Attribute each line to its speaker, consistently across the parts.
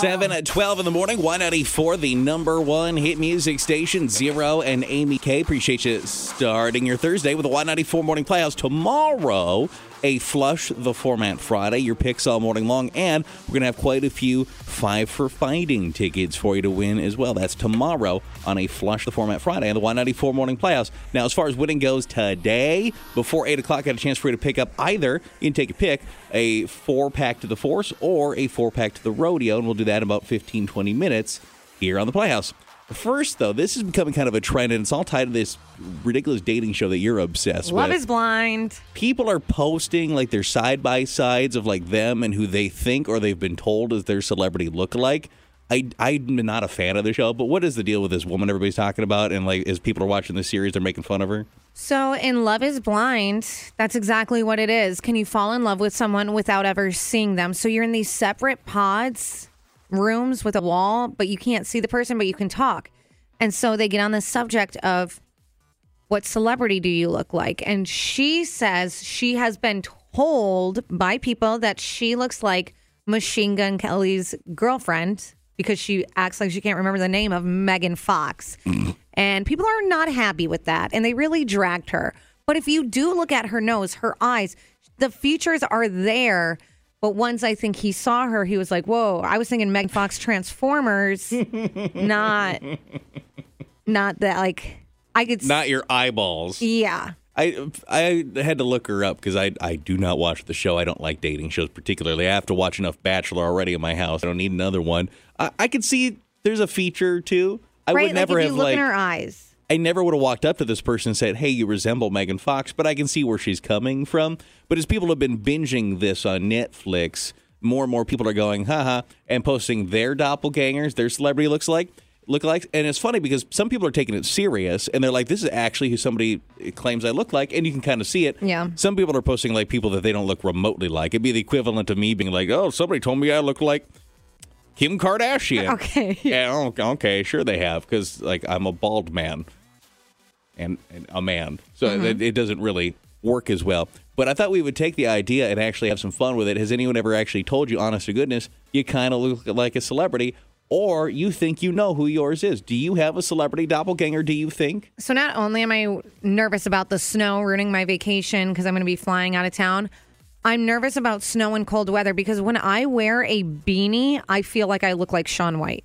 Speaker 1: 7 at 12 in the morning, Y94, the number one hit music station, Zero and Amy K. Appreciate you starting your Thursday with the Y94 Morning Playhouse. Tomorrow, a Flush the Format Friday, your picks all morning long, and we're going to have quite a few 5 for Fighting tickets for you to win as well. That's tomorrow on a Flush the Format Friday on the Y94 Morning Playhouse. Now, as far as winning goes today, before 8 o'clock, I had a chance for you to pick up either, you can take a pick, a 4-pack to the Force or a 4-pack to the Rodeo, and we'll do that in about 15, 20 minutes here on the Playhouse. First, though, this is becoming kind of a trend, and it's all tied to this ridiculous dating show that you're obsessed with.
Speaker 2: Love is Blind.
Speaker 1: People are posting, like, their side-by-sides of, like, them and who they think or they've been told is their celebrity lookalike. I'm not a fan of the show, but what is the deal with this woman everybody's talking about? And, like, as people are watching the series, they're making fun of her?
Speaker 2: So in Love is Blind, that's exactly what it is. Can you fall in love with someone without ever seeing them? So you're in these separate pods, rooms with a wall, but you can't see the person, but you can talk. And so they get on the subject of what celebrity do you look like? And she says she has been told by people that she looks like Machine Gun Kelly's girlfriend because she acts like she can't remember the name of Megan Fox. And people are not happy with that. And they really dragged her. But if you do look at her nose, her eyes, the features are there. But once I think he saw her, he was like, whoa, I was thinking Megan Fox Transformers, not that, like, I could...
Speaker 1: Not your eyeballs.
Speaker 2: Yeah.
Speaker 1: I had to look her up because I do not watch the show. I don't like dating shows particularly. I have to watch enough Bachelor already in my house. I don't need another one. I could see there's a feature, too. I would never
Speaker 2: if
Speaker 1: have,
Speaker 2: you look in her eyes.
Speaker 1: I never would have walked up to this person and said, hey, you resemble Megan Fox, but I can see where she's coming from. But as people have been binging this on Netflix, more and more people are going, haha, and posting their doppelgangers, their celebrity lookalikes. And it's funny because some people are taking it serious, and they're like, this is actually who somebody claims I look like, and you can kind of see it.
Speaker 2: Yeah.
Speaker 1: Some people are posting like people that they don't look remotely like. It'd be the equivalent of me being like, oh, somebody told me I look like Kim Kardashian.
Speaker 2: Okay.
Speaker 1: Yeah, okay, sure they have, because like I'm a bald man. And a man. So it doesn't really work as well. But I thought we would take the idea and actually have some fun with it. Has anyone ever actually told you, honest to goodness, you kind of look like a celebrity, or you think you know who yours is? Do you have a celebrity doppelganger, do you think?
Speaker 2: So not only am I nervous about the snow ruining my vacation because I'm going to be flying out of town, I'm nervous about snow and cold weather because when I wear a beanie, I feel like I look like Shaun White.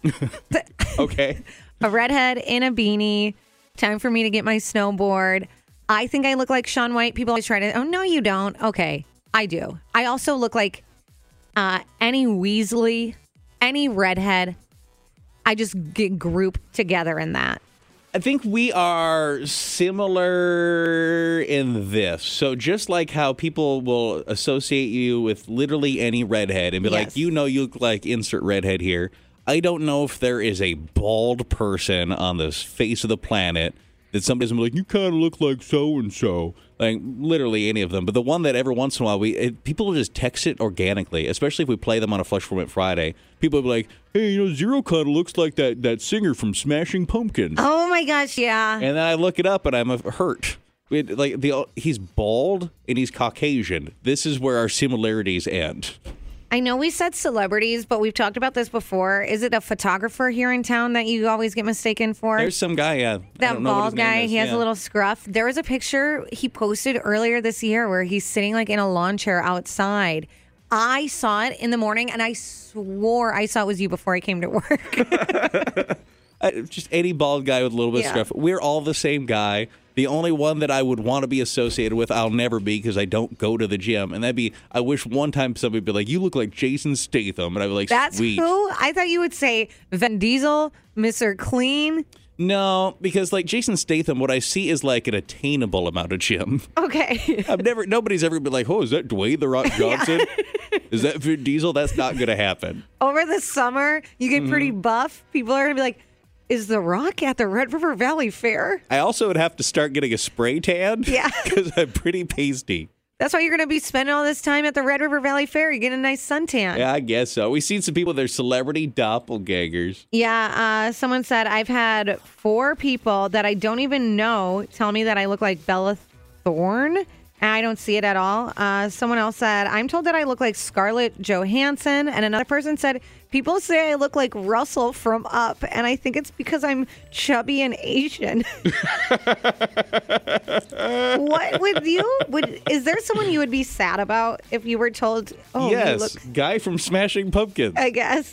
Speaker 1: Okay.
Speaker 2: A redhead in a beanie. Time for me to get my snowboard. I think I look like Shaun White. People always try to, oh, no, you don't. Okay, I do. I also look like any Weasley, any redhead. I just get grouped together in that.
Speaker 1: I think we are similar in this. So just like how people will associate you with literally any redhead and be like, you know, you look like insert redhead here. I don't know if there is a bald person on the face of the planet that somebody's like, you kind of look like so-and-so. Like, literally any of them. But the one that every once in a while, people will just text it organically, especially if we play them on a Flush Format Friday. People will be like, hey, you know, Zero kind of looks like that singer from Smashing Pumpkins.
Speaker 2: Oh, my gosh, yeah.
Speaker 1: And then I look it up, and I'm hurt. He's bald, and he's Caucasian. This is where our similarities end.
Speaker 2: I know we said celebrities, but we've talked about this before. Is it a photographer here in town that you always get mistaken for?
Speaker 1: There's some guy, yeah.
Speaker 2: That bald guy, he has a little scruff. There was a picture he posted earlier this year where he's sitting like in a lawn chair outside. I saw it in the morning, and I swore I saw it was you before I came to work.
Speaker 1: Just any bald guy with a little bit of scruff. We're all the same guy. The only one that I would want to be associated with, I'll never be because I don't go to the gym. And that'd be, I wish one time somebody would be like, you look like Jason Statham. And I'd be like,
Speaker 2: that's
Speaker 1: sweet.
Speaker 2: Who? I thought you would say Vin Diesel, Mr. Clean.
Speaker 1: No, because like Jason Statham, what I see is like an attainable amount of gym.
Speaker 2: Okay.
Speaker 1: Nobody's ever been like, oh, is that Dwayne The Rock Johnson? Is that Vin Diesel? That's not going to happen.
Speaker 2: Over the summer, you get pretty buff. People are going to be like, is The Rock at the Red River Valley Fair?
Speaker 1: I also would have to start getting a spray tan.
Speaker 2: Yeah.
Speaker 1: Because I'm pretty pasty.
Speaker 2: That's why you're going to be spending all this time at the Red River Valley Fair. You get a nice suntan.
Speaker 1: Yeah, I guess so. We've seen some people, they're celebrity doppelgangers.
Speaker 2: Yeah, someone said, I've had 4 people that I don't even know tell me that I look like Bella Thorne. I don't see it at all. Someone else said, I'm told that I look like Scarlett Johansson. And another person said, people say I look like Russell from Up. And I think it's because I'm chubby and Asian. What would you? Is there someone you would be sad about if you were told, oh,
Speaker 1: yes,
Speaker 2: you look...
Speaker 1: guy from Smashing Pumpkins.
Speaker 2: I guess.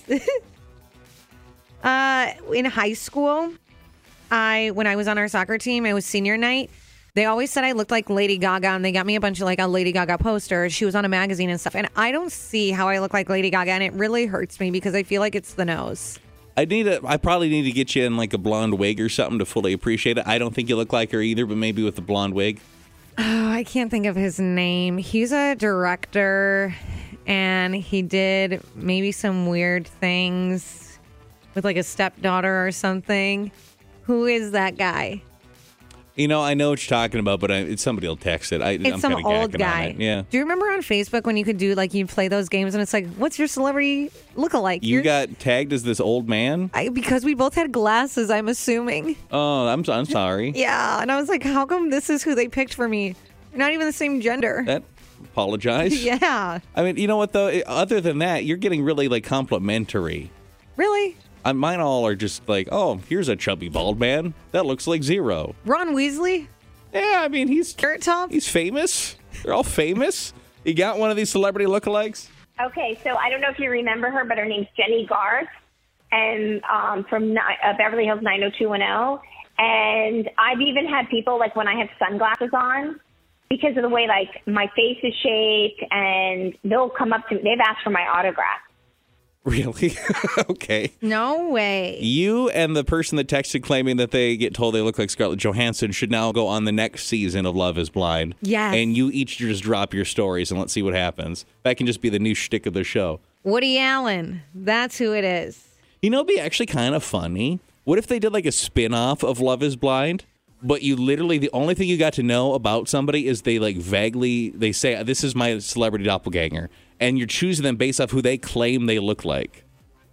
Speaker 2: In high school, when I was on our soccer team, it was senior night. They always said I looked like Lady Gaga, and they got me a bunch of a Lady Gaga poster. She was on a magazine and stuff, and I don't see how I look like Lady Gaga, and it really hurts me because I feel like it's the nose.
Speaker 1: I probably need to get you in a blonde wig or something to fully appreciate it. I don't think you look like her either, but maybe with the blonde wig.
Speaker 2: Oh, I can't think of his name. He's a director, and he did maybe some weird things with a stepdaughter or something. Who is that guy?
Speaker 1: I know what you're talking about, but it's somebody will text it.
Speaker 2: It's
Speaker 1: I'm
Speaker 2: some
Speaker 1: kinda
Speaker 2: old
Speaker 1: gacking
Speaker 2: guy.
Speaker 1: on it. Yeah.
Speaker 2: Do you remember on Facebook when you could do you play those games and it's like, what's your celebrity look-alike?
Speaker 1: You got tagged as this old man?
Speaker 2: Because we both had glasses, I'm assuming.
Speaker 1: Oh, I'm sorry.
Speaker 2: Yeah, and I was like, how come this is who they picked for me? You're not even the same gender.
Speaker 1: Apologize.
Speaker 2: Yeah.
Speaker 1: I mean, you know what though? Other than that, you're getting really complimentary.
Speaker 2: Really?
Speaker 1: Mine all are just oh, here's a chubby bald man. That looks like Zero.
Speaker 2: Ron Weasley?
Speaker 1: Yeah, I mean, he's
Speaker 2: Carrot Top?
Speaker 1: He's famous. They're all famous. You got one of these celebrity lookalikes?
Speaker 3: Okay, so I don't know if you remember her, but her name's Jenny Garth, and from Beverly Hills 90210. And I've even had people, when I have sunglasses on, because of the way, my face is shaped, and they'll come up to me. They've asked for my autograph.
Speaker 1: Really? Okay.
Speaker 2: No way.
Speaker 1: You and the person that texted claiming that they get told they look like Scarlett Johansson should now go on the next season of Love is Blind.
Speaker 2: Yes.
Speaker 1: And you each just drop your stories and let's see what happens. That can just be the new shtick of the show.
Speaker 2: Woody Allen. That's who it is.
Speaker 1: It'd be actually kind of funny. What if they did a spin-off of Love is Blind? But you literally, the only thing you got to know about somebody is they vaguely, they say, this is my celebrity doppelganger. And you're choosing them based off who they claim they look like.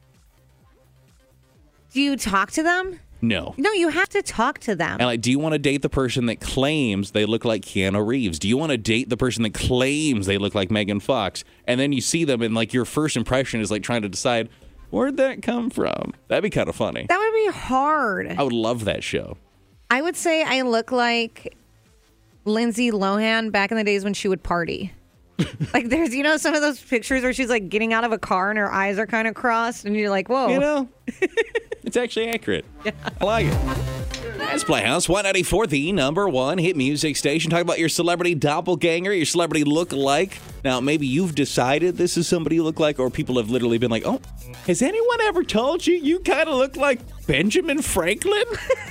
Speaker 2: Do you talk to them?
Speaker 1: No.
Speaker 2: No, you have to talk to them.
Speaker 1: And do you want to date the person that claims they look like Keanu Reeves? Do you want to date the person that claims they look like Megan Fox? And then you see them and your first impression is trying to decide, where'd that come from? That'd be kind of funny.
Speaker 2: That would be hard.
Speaker 1: I would love that show.
Speaker 2: I would say I look like Lindsay Lohan back in the days when she would party. There's, some of those pictures where she's getting out of a car and her eyes are kind of crossed and you're like, whoa.
Speaker 1: It's actually accurate. Yeah. I like it. That's Playhouse 194, the number one hit music station. Talk about your celebrity doppelganger, your celebrity look-alike. Now, maybe you've decided this is somebody you look like, or people have literally been like, oh, has anyone ever told you kind of look like Benjamin Franklin?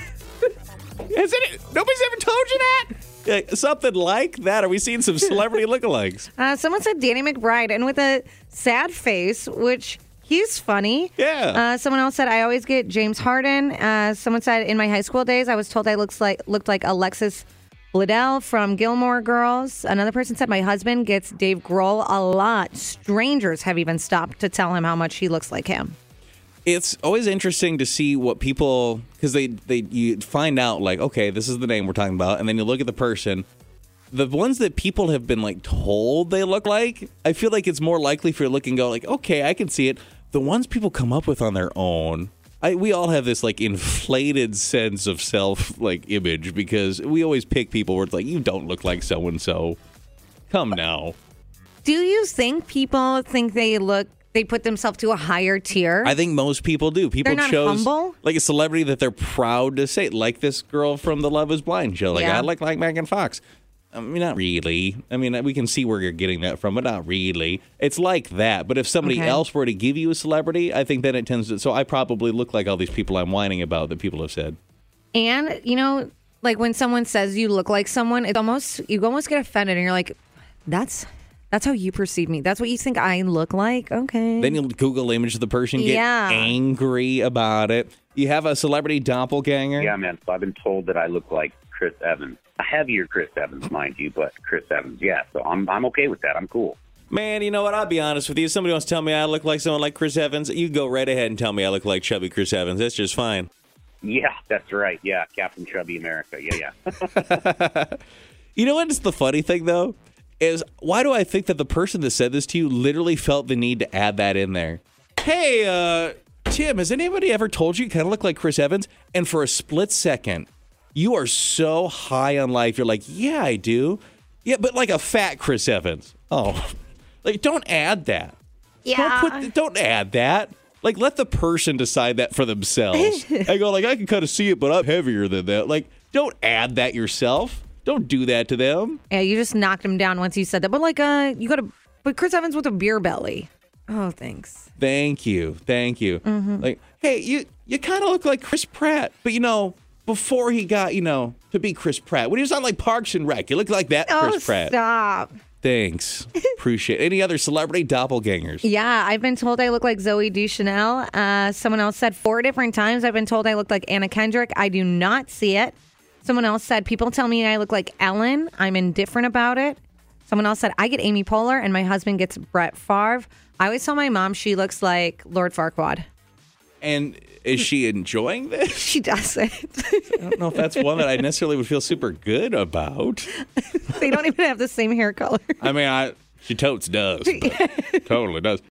Speaker 1: Nobody's ever told you that? Something like that. Are we seeing some celebrity lookalikes?
Speaker 2: Someone said Danny McBride, and with a sad face, which he's funny.
Speaker 1: Yeah.
Speaker 2: Someone else said I always get James Harden. Someone said in my high school days I was told I looked like Alexis Bledel from Gilmore Girls. Another person said my husband gets Dave Grohl a lot. Strangers have even stopped to tell him how much he looks like him.
Speaker 1: It's always interesting to see what people, because you find out okay, this is the name we're talking about, and then you look at the person. The ones that people have been told they look like, I feel like it's more likely for you to look and go okay, I can see it. The ones people come up with on their own, we all have this inflated sense of self image because we always pick people where it's you don't look like so and so. Come now.
Speaker 2: Do you think people think they put themselves to a higher tier?
Speaker 1: I think most people do. People
Speaker 2: They're not
Speaker 1: chose
Speaker 2: humble?
Speaker 1: a celebrity that they're proud to say, like this girl from the Love is Blind show.
Speaker 2: Yeah.
Speaker 1: I look like Megan Fox. I mean, not really. I mean, we can see where you're getting that from, but not really. It's like that. But if somebody else were to give you a celebrity, I think then it tends to. So I probably look like all these people I'm whining about that people have said.
Speaker 2: And, when someone says you look like someone, you almost get offended and you're like, that's how you perceive me. That's what you think I look like? Okay.
Speaker 1: Then you'll Google image the person, get angry about it. You have a celebrity doppelganger?
Speaker 4: Yeah, man. So I've been told that I look like Chris Evans. A heavier Chris Evans, mind you, but Chris Evans, yeah. So I'm okay with that. I'm cool.
Speaker 1: Man, you know what? I'll be honest with you. If somebody wants to tell me I look like someone like Chris Evans, you go right ahead and tell me I look like chubby Chris Evans. That's just fine.
Speaker 4: Yeah, that's right. Yeah, Captain Chubby America. Yeah.
Speaker 1: You know what is the funny thing, though? Is why do I think that the person that said this to you literally felt the need to add that in there? Hey, Tim, has anybody ever told you kind of look like Chris Evans? And for a split second, you are so high on life. You're like, yeah, I do. Yeah, but like a fat Chris Evans. Oh, like don't add that.
Speaker 2: Yeah.
Speaker 1: Don't add that. Like let the person decide that for themselves. I go like, I can kind of see it, but I'm heavier than that. Like don't add that yourself. Don't do that to them.
Speaker 2: Yeah, you just knocked him down once you said that. But like, but Chris Evans with a beer belly. Oh, thanks.
Speaker 1: Thank you.
Speaker 2: Mm-hmm.
Speaker 1: Like, hey, you kind of look like Chris Pratt, but before he got, to be Chris Pratt, when he was on like Parks and Rec, you look like that Chris Pratt.
Speaker 2: Stop.
Speaker 1: Thanks. Appreciate it. Any other celebrity doppelgangers?
Speaker 2: Yeah, I've been told I look like Zoe Deschanel. Someone else said 4 different times I've been told I look like Anna Kendrick. I do not see it. Someone else said, people tell me I look like Ellen. I'm indifferent about it. Someone else said, I get Amy Poehler and my husband gets Brett Favre. I always tell my mom she looks like Lord Farquaad.
Speaker 1: And is she enjoying this?
Speaker 2: She doesn't.
Speaker 1: I don't know if that's one that I necessarily would feel super good about.
Speaker 2: They don't even have the same hair color.
Speaker 1: I mean, she totes does. But totally does.